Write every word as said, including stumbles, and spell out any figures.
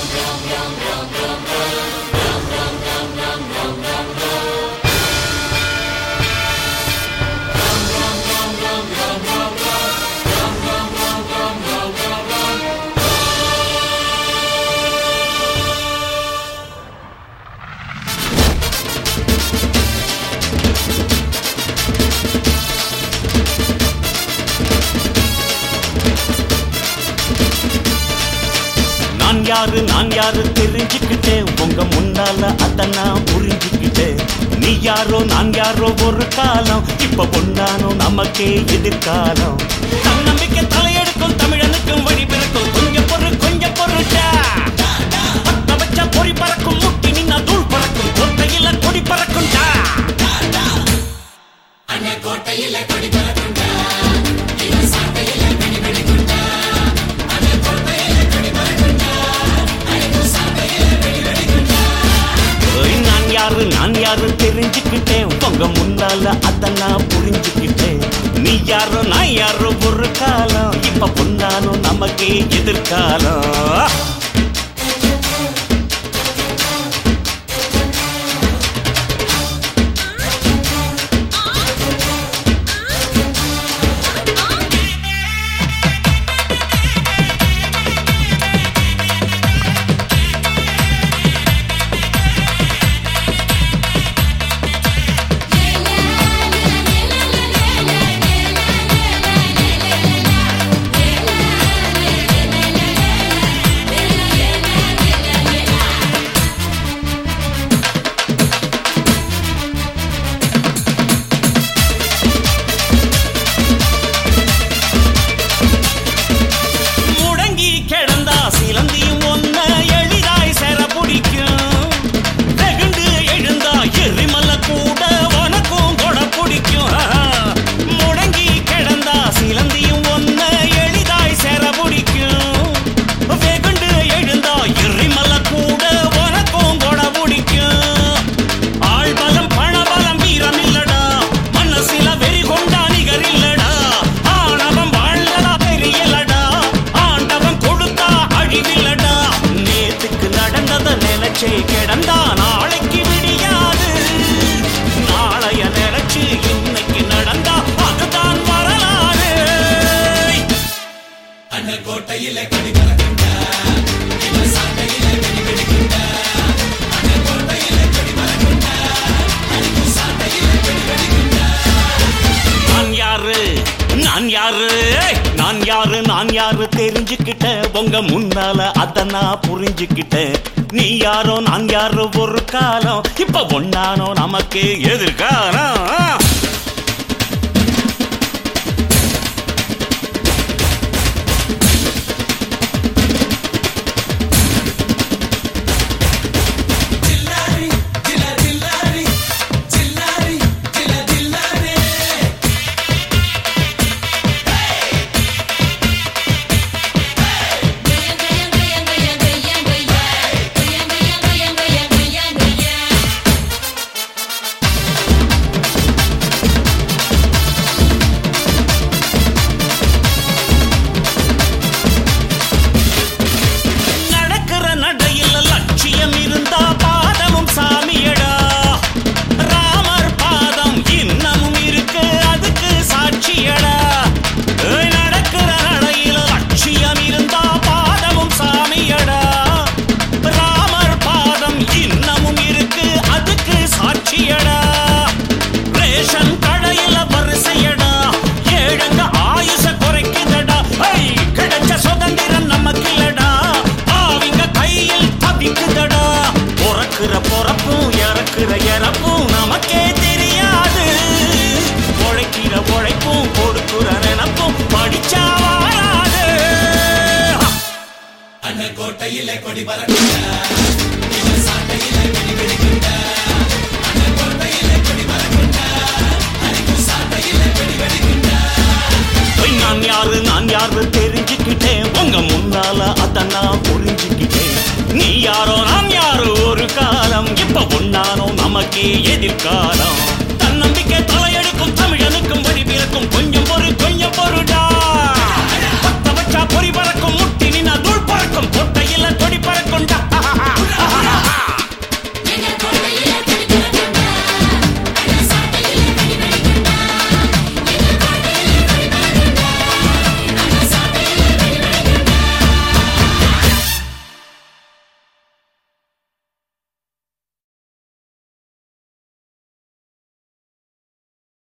நான் யாரு நான் யாரு தெரிஞ்சுக்கிட்டேன் உங்க முன்னால அத நான் புரிஞ்சுக்கிட்டேன். நீ யாரோ நான் யாரோ ஒரு காலம் இப்ப பொன்னானோ நமக்கே எதிர்காலம். தன்னம்பிக்கை தலையெடுக்கும் தமிழனுக்கும் வழி பிறக்கும் கொஞ்சம் பொறு கொஞ்சம் பொருட்டா பத்த வச்ச பொறி பறக்கும் முட்டி நின்னா தூள் பறக்கும் கோட்டையில கொடி பறக்கும்டா அண்ணே கோட்டையில கொடி பறக்கும்டா நான் யாரு தெரிஞ்சுக்கிட்டேன் உங்க முன்னால அத நான் புரிஞ்சுக்கிட்டேன். நீ யாரோ நான் யாரோ ஒரு காலம் இப்ப பொன்னானோ நமக்கே எதிர்காலம். கிடந்தா நாளைக்கு விடியாது நாளைய நினைச்சு இன்னைக்கு நடந்தா அதுதான் வரலாறு. அண்ண கோட்டையில கொடி பறக்கும்டா இவன் சாட்டையில வெடி வெடிக்கும்டா. அண்ண கோட்டையில கொடி பறக்கும்டா அடிக்கும் சாட்டையில வெடி வெடிக்கும்டா. நான் யாரு நான் யாரு நான் யாரு நான் யாரு தெரிஞ்சுக்கிட்டேன் உங்க முன்னால அத நான் புரிஞ்சுக்கிட்டேன். நீ யாரோ நான் யாரோ ஒரு காலம் இப்ப ஒன்னானோ நமக்கு எதிர்காலம். பொறப்பும் இறக்குற இறப்பும் நமக்கே தெரியாது. உழைக்கிற உழைப்பும் கொடுக்குற நினப்பும் படிச்சா வாராது. அண்ண கோட்டையில கொடி பறக்கும்டா இவன் சாட்டையில வெடி வெடிக்கும்டா. அண்ண கோட்டையில கொடி பறக்கும்டா அடிக்கும் சாட்டையில வெடி வெடிக்கும்டா. நான் யாரு நான் யாரு தெரிஞ்சுக்கிட்டேன் உங்க முன்னால அத நான் புரிஞ்சுக்கிட்டேன். நீ யாரோ நான் யாரோ ஒரு காலம் இப்ப ஒன்னானோ நமக்கே எதிர்காலம்.